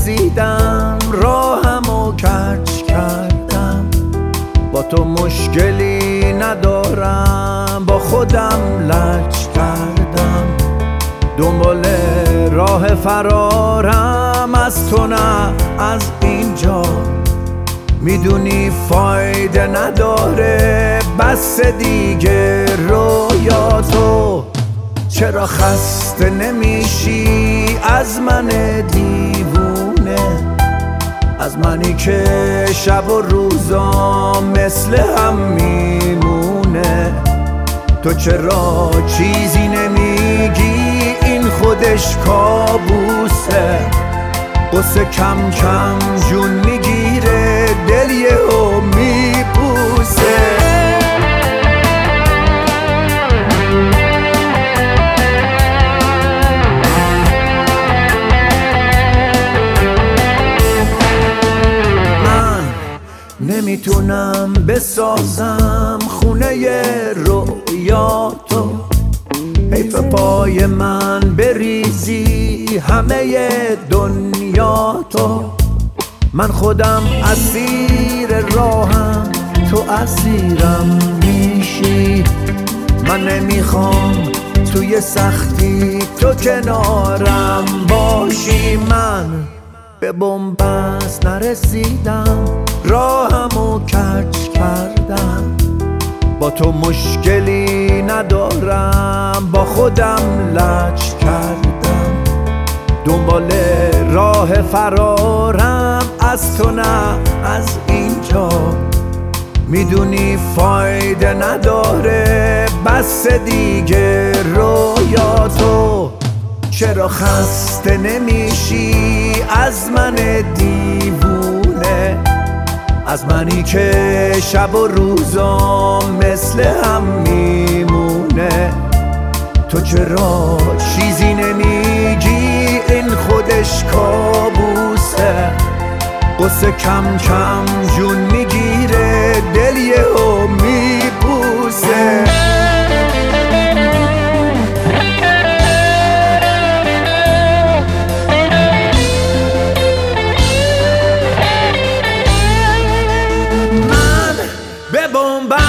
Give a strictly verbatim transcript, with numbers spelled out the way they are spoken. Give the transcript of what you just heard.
رسیدم، راهمو کج کردم. با تو مشکلی ندارم، با خودم لج کردم. دنبال راه فرارم از تو نه از اینجا. میدونی فایده نداره بس دیگه رویاتو. چرا خسته نمیشی از من دیوونه؟ از منی که شب و روزا مثل هم میمونه. تو چرا چیزی نمیگی؟ این خودش کابوسه. قصه کم کم جون میگیره، دل یهو میبوسه. نمیتونم بسازم خونه رویاتو. حیف پای من بریزی همه دنیاتو. من خودم اسیر راهم، تو اسیرم میشی. من نمیخوام توی سختی تو کنارم باشی. من به بن‌بست نرسیدم، راهمو کج کردم. با تو مشکلی ندارم، با خودم لج کردم. دنبال راه فرارم از تو نه از اینجا. میدونی فایده نداره بس دیگه رویاتو. چرا خسته نمیشی از من دیوونه؟ از منی که شب و روزا مثل هم میمونه. تو چرا چیزی نمیگی؟ این خودش کابوسه. قصه کم کم جون میگیره، دل یهو میبوسه. به بن‌بست